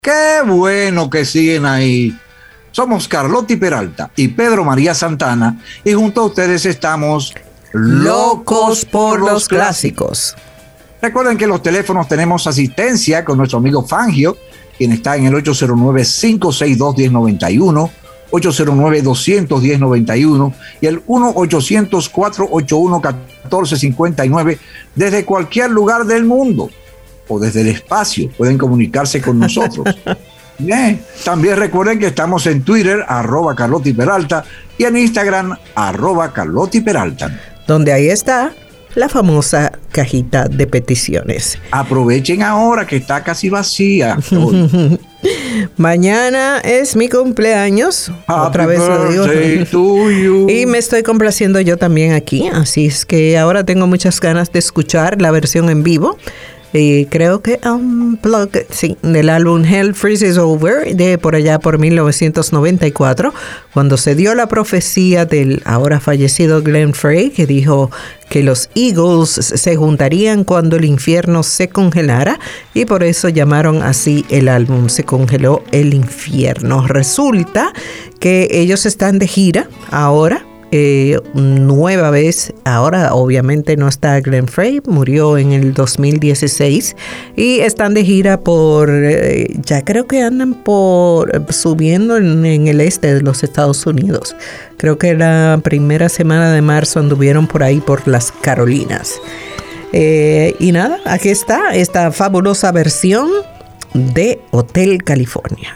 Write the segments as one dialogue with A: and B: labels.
A: Qué bueno que siguen ahí. Somos Carlotti Peralta y Pedro María Santana y junto a ustedes estamos
B: locos por los clásicos.
A: Recuerden que los teléfonos tenemos asistencia con nuestro amigo Fangio, quien está en el 809-562-1091, 809-200-1091 y el 1-800-481-1459 desde cualquier lugar del mundo o desde el espacio. Pueden comunicarse con nosotros. Bien. También recuerden que estamos en Twitter, @Carlotti Peralta, y en Instagram, @Carlotti Peralta.
B: Donde ahí está la famosa cajita de peticiones.
A: Aprovechen ahora que está casi vacía.
B: Mañana es mi cumpleaños. Otra vez lo digo. Y me estoy complaciendo yo también aquí. Así es que ahora tengo muchas ganas de escuchar la versión en vivo. Y creo que Unplugged, sí, del álbum Hell Freezes Over, de por allá por 1994, cuando se dio la profecía del ahora fallecido Glenn Frey, que dijo que los Eagles se juntarían cuando el infierno se congelara, y por eso llamaron así el álbum, Se Congeló el Infierno. Resulta que ellos están de gira ahora. Nueva vez, ahora obviamente no está Glenn Frey, murió en el 2016 y están de gira por, ya creo que andan por subiendo en el este de los Estados Unidos. Creo que la primera semana de marzo anduvieron por ahí por las Carolinas. Y nada, aquí está esta fabulosa versión de Hotel California.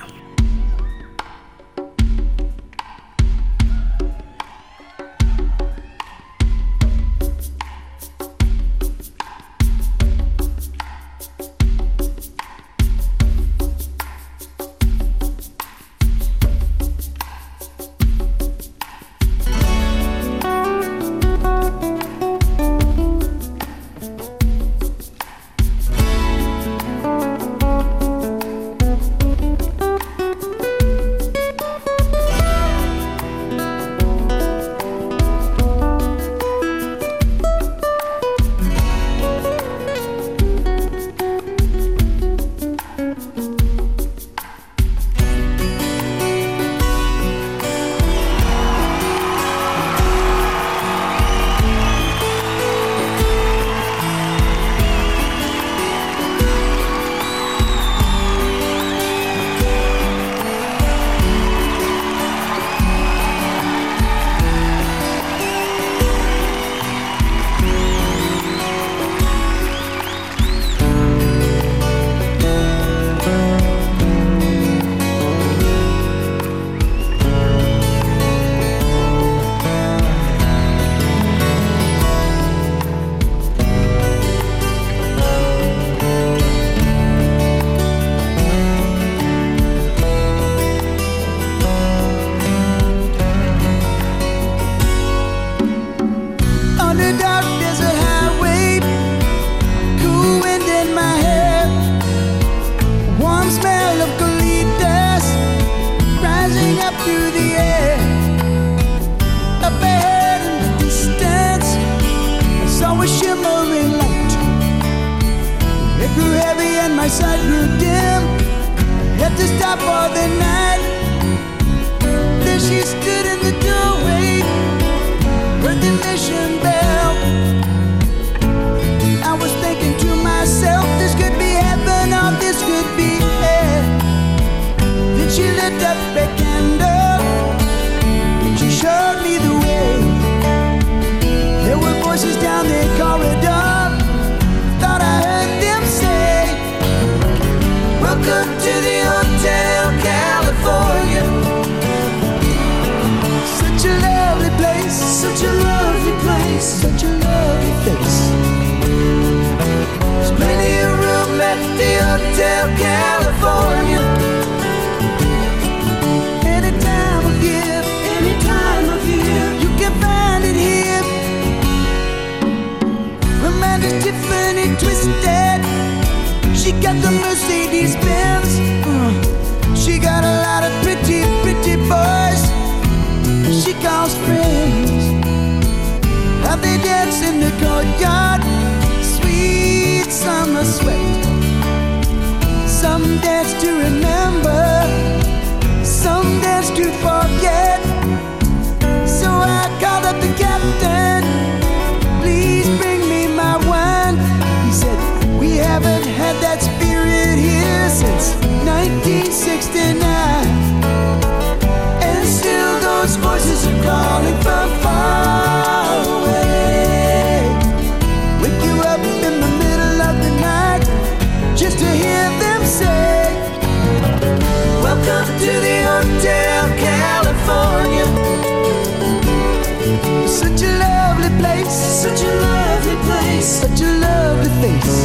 C: place, such a lovely place, such a lovely face.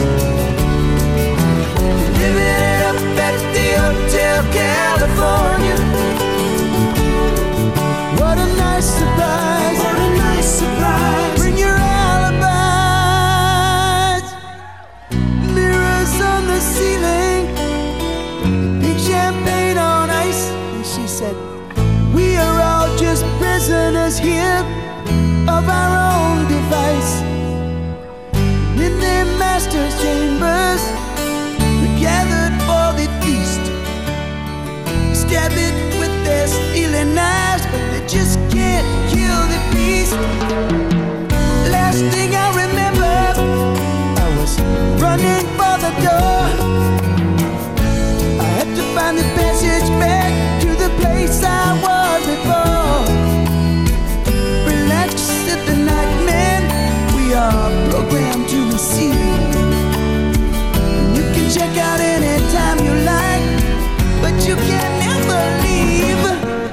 C: Living it up at the Hotel California. What a nice surprise, what a nice surprise. Bring your alibis. Mirrors on the ceiling, pink champagne on ice. And she said, we are all just prisoners here of our own device. In their master's chambers, we gathered for the feast. Stab it with their stealing knives, but they just can't kill the beast. Last thing I remember, I was running for the door. I had to find the passage back to the place I was before. Relax at the night, man, we are programmed to receive. You can check out anytime you like, but you can never leave.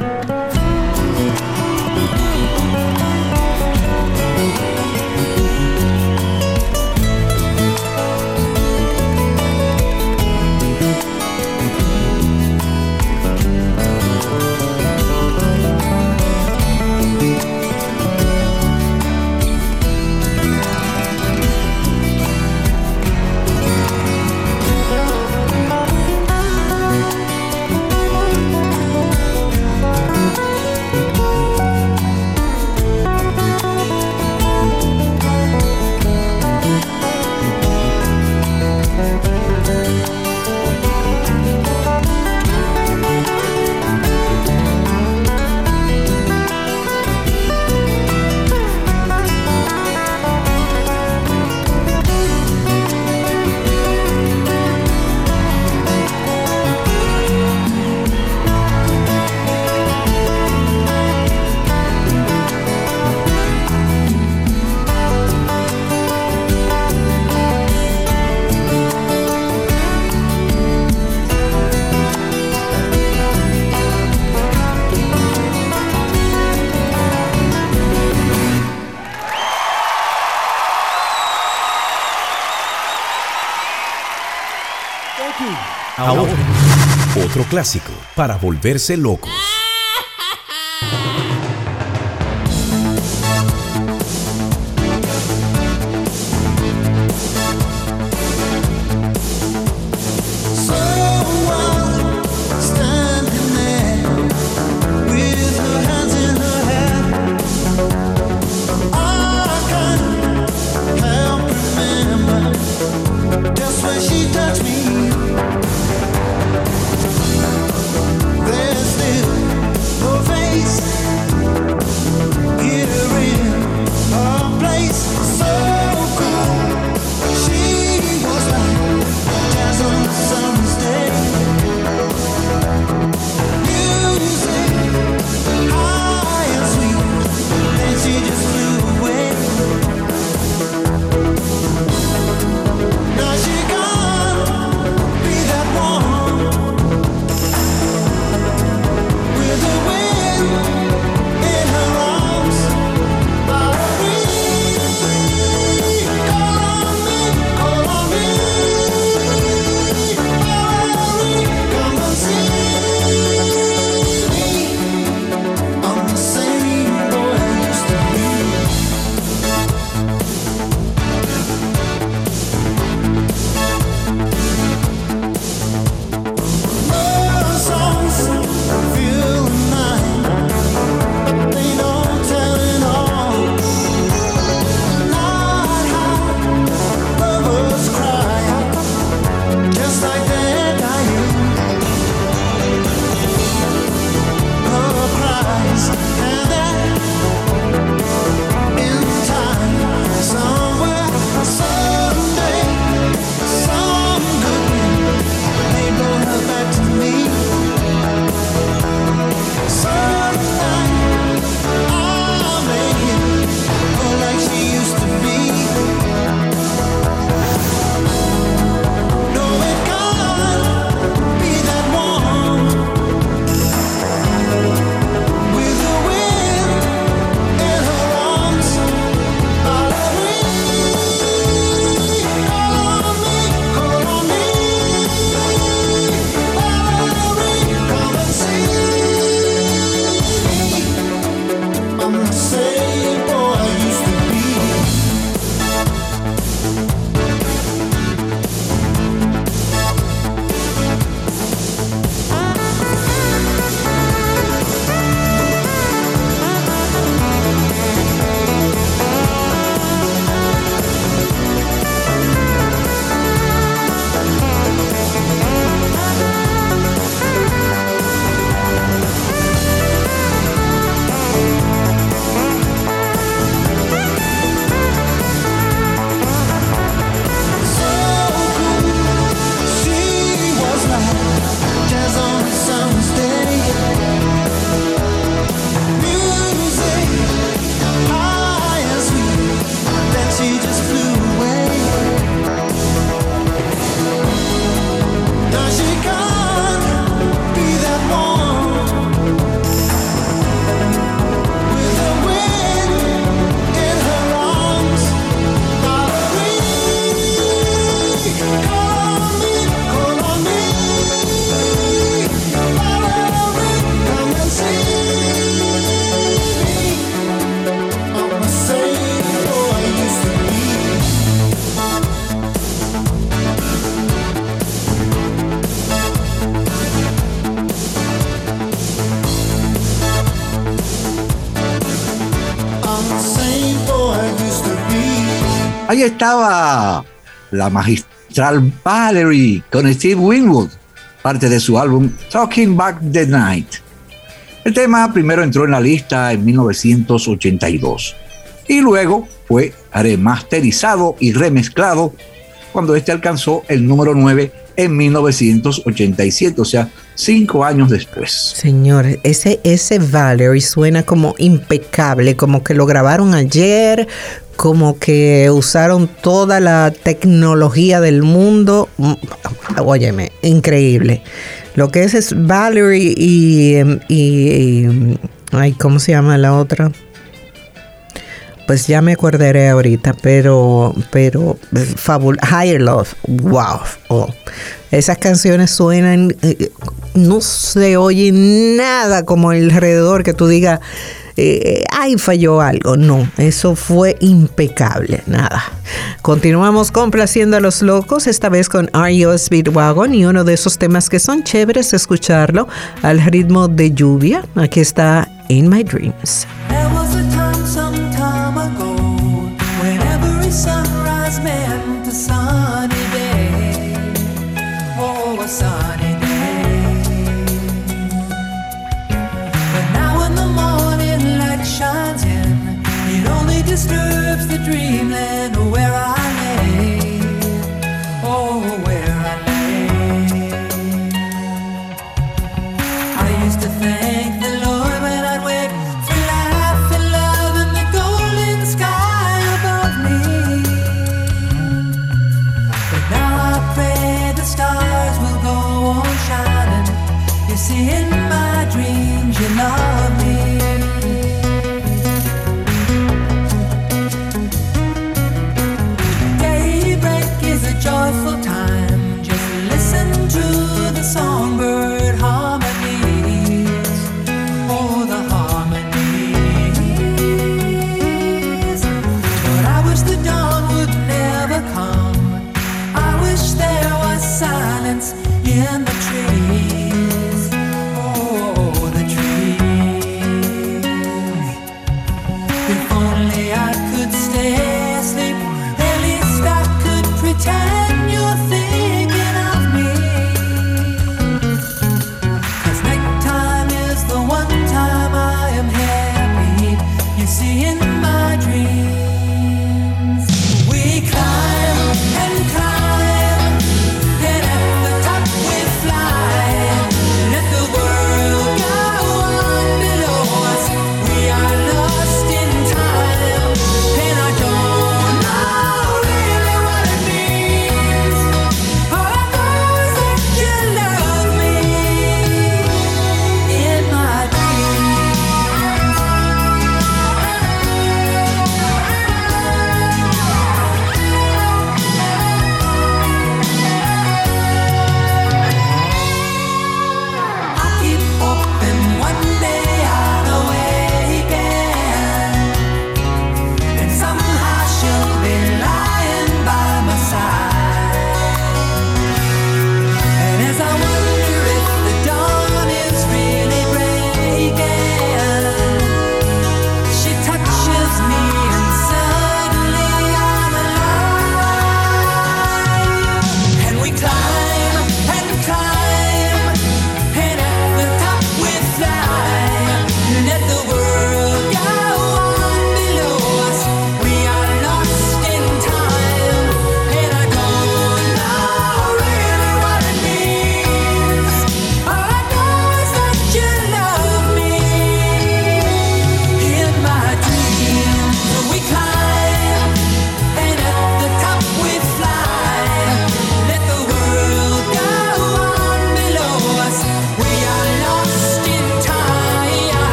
D: Ahora, otro clásico para volverse locos.
C: There's still
A: Ahí estaba la magistral Valerie con Steve Winwood, parte de su álbum Talking Back the Night. El tema primero entró en la lista en 1982 y luego fue remasterizado y remezclado cuando este alcanzó el número 9 en 1987, o sea, 5 años después.
B: Señor, ese Valerie suena como impecable, como que lo grabaron ayer, como que usaron toda la tecnología del mundo. Óyeme, increíble. Lo que es Valerie y ay, ¿cómo se llama la otra? Pues ya me acordaré ahorita, pero Higher Love, wow. Oh. Esas canciones suenan, no se oye nada como alrededor que tú digas, ay, falló algo. No, eso fue impecable, nada. Continuamos complaciendo a los locos, esta vez con R.E.O. Speedwagon y uno de esos temas que son chéveres escucharlo al ritmo de lluvia. Aquí está In My Dreams.
C: Sunrise meant a sunny day, oh, a sunny day. But now when the morning light shines in, it only disturbs the dreamland where I lay, oh, where I lay. I used to thank the Lord when I'd wake for life and love and the golden sky above me. Stars will go on shining. You see, in my dreams, you know.